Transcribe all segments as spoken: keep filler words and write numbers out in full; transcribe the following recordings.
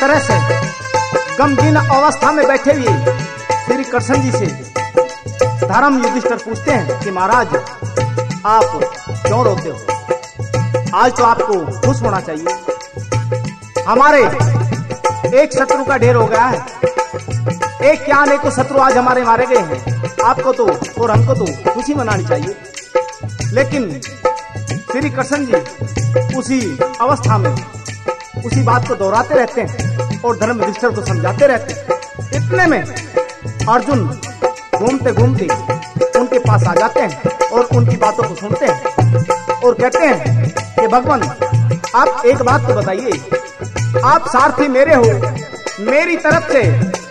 तरह से गमगीन अवस्था में बैठे हुए श्री कृष्ण जी से धर्म युधिष्ठिर पूछते हैं कि महाराज आप क्यों रोते हो? आज तो आपको खुश होना चाहिए। हमारे एक शत्रु का ढेर हो गया है, एक क्या अनेकों शत्रु आज हमारे मारे गए हैं। आपको तो और हमको तो खुशी मनानी चाहिए। लेकिन श्री कृष्ण जी उसी अवस्था में उसी बात को दोहराते रहते हैं और धर्म युधिष्ठिर को समझाते रहते हैं। इतने में अर्जुन घूमते घूमते उनके पास आ जाते हैं और उनकी बातों को सुनते हैं और कहते हैं कि भगवान आप एक बात तो बताइए, आप सारथी मेरे हो, मेरी तरफ से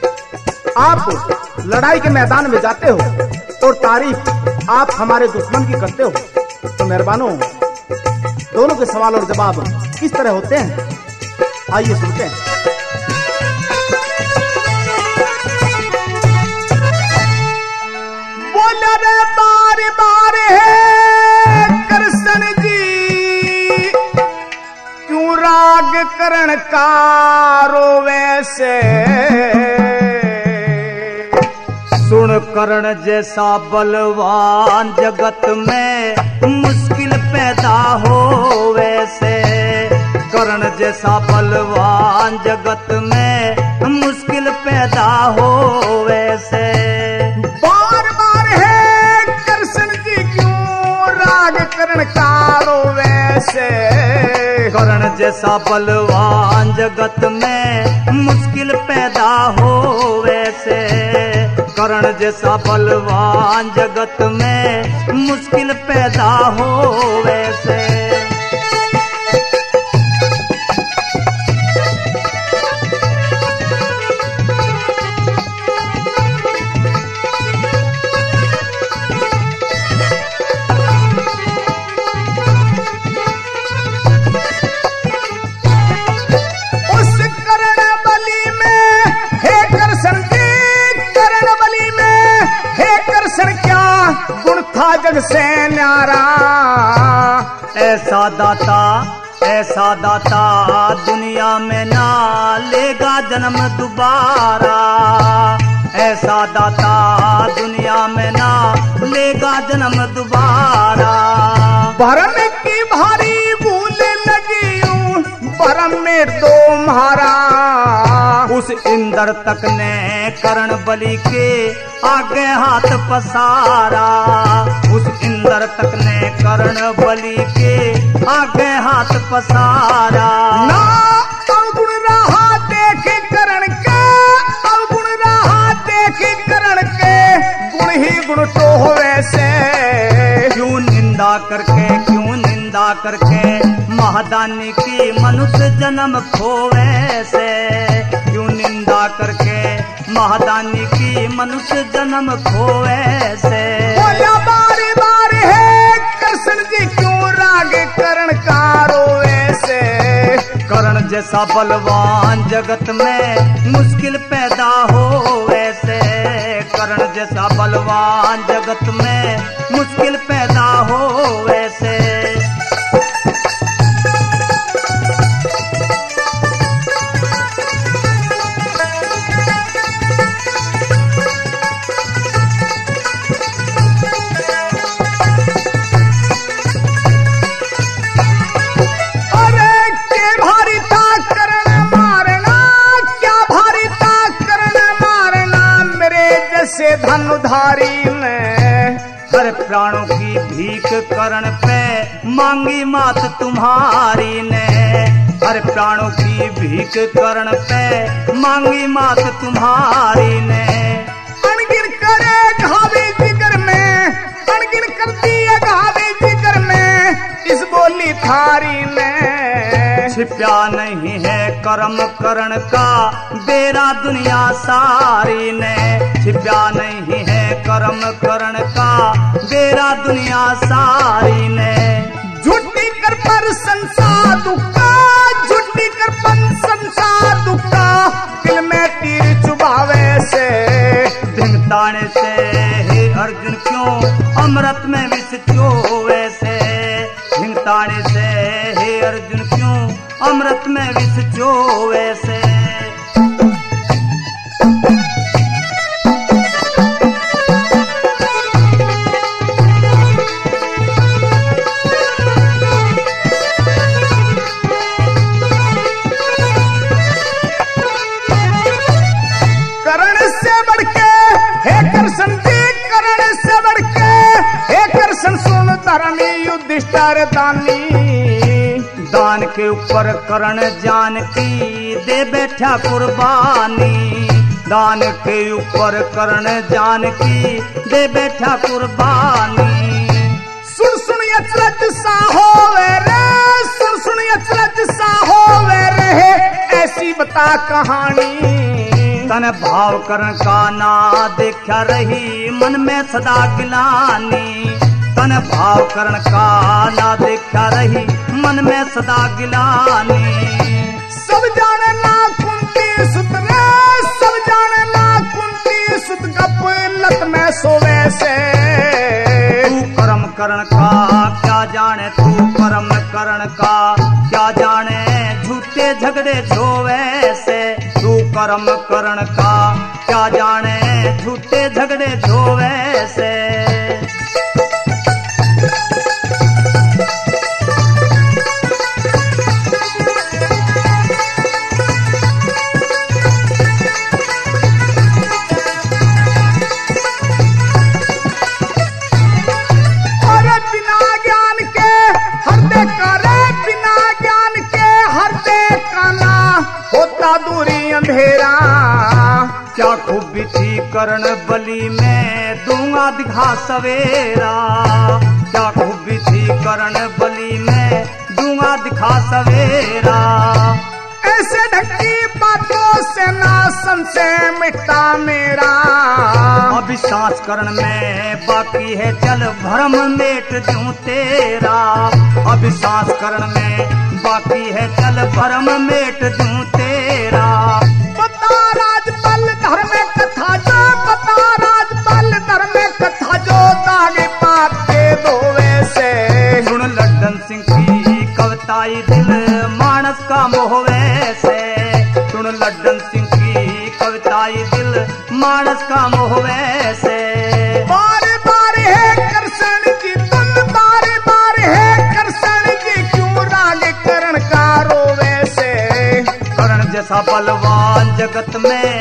आप लड़ाई के मैदान में जाते हो और तारीफ आप हमारे दुश्मन की करते हो, तो मेहरबानो दोनों के सवाल और जवाब किस तरह होते हैं आइए सुनते हैं। बोला रे बार बार है कृष्ण जी, क्यों राग करण का रोवे से? सुन कर्ण जैसा बलवान जगत में मुश्किल पैदा हो वैसे। कर्ण जैसा बलवान जगत में मुश्किल पैदा हो वैसे। बार बार है कृष्ण जी क्यों राग करण का रोवे से? कर्ण जैसा बलवान जगत में मुश्किल पैदा हो वैसे। कर्ण जैसा बलवान जगत में मुश्किल पैदा हो वैसे। जग से न्यारा ऐसा दाता ऐसा दाता दुनिया में ना लेगा जन्म दोबारा। ऐसा दाता दुनिया में ना लेगा जन्म दोबारा। भरम की भारी भूल लगी हूँ भरम में तो मारा। उस इंद्र तक ने कर्ण बलि के आगे हाथ पसारा। उस इंद्र तक ने कर्ण बलि के आगे हाथ पसारा। ना अवगुण रहा देख कर्ण के, अवगुण रहा देख कर्ण के, गुण ही गुण तो हो वैसे। क्यों निंदा करके क्यों निंदा करके महादानी की मनुष्य जन्म खोवे से। क्यों निंदा करके महादानी की मनुष्य जन्म खोवे से। बोला बारी बारी है कृष्ण जी क्यों राग कर्ण का रोवे से। कर्ण जैसा बलवान जगत में मुश्किल पैदा हो वैसे। कर्ण जैसा बलवान जगत में मुश्किल पैदा हो वैसे। धनुधारी ने हर प्राणों की भीख कर्ण पे मांगी मात तुम्हारी ने। हर प्राणों की भीख कर्ण पे मांगी मात तुम्हारी ने। अनगिन करे घावे जिगर में, अनगिन कर दिया घावे जिगर में इस बोली थारी ने। छिपा नहीं है कर्म कर्ण का बेरा दुनिया सारी ने। छिपा नहीं है कर्म कर्ण का बेरा दुनिया सारी ने। झूठी कर पर संसार दुखा, झूठी कर पर संसार दुखा, दिल में तीर चुभावे से। धिंगताने से हे अर्जुन क्यों अमृत में विष चोवे से। धिंगताने से हे अर्जुन क्यों अमृत में विष चोवे से। युधिष्ठिर दानी। दान के ऊपर करण जानकी दे बैठा कुर्बानी। दान के ऊपर करण जानकी दे बैठा कुर्बानी। सुन सुन अचरज सा होवे रे, सुन सुन अचरज सा होवे रे, ऐसी बता कहानी। तन भाव करण का ना देखा रही मन में सदा गिलानी। तन भाव करण का ना देखा रही मन में सदा गिलानी। सब जाने ना कुंती सुत रे, सब जाने ना कुंती सुत गप लत में सोवे से। तू कर्म करण का क्या जाने, तू कर्म करण का क्या जाने, झूठे झगड़े झोवे से। तू कर्म करण का क्या जाने, झूठे झगड़े झोवे से। अंधेरा क्या खूबी थी करण बलि में दूंगा दिखा सवेरा। क्या खूबी थी करण बलि में दूंगा दिखा सवेरा। ऐसे ढकी बातों से ना संशय मिटता मेरा। अभी सांस करण में बाकी है चल भरम मेट दूं तेरा। अभी सांस करण में बाकी है चल भरम मेट दूं तेरा। बता राजपल धर्म कथा जो, बता राजपल धर्म कथा जो, दागे पाप के धोवे से। सुन लड्डन सिंह की कविताई दिल मानस का मोहवे से। सुन लड्डन सिंह की कविताई दिल मानस का मोहवे से। बारे बारे है कृष्ण की धुन, बारे बारे है कृष्ण की, क्यों राग करण का रोवे से। करण जैसा बलवान जगत में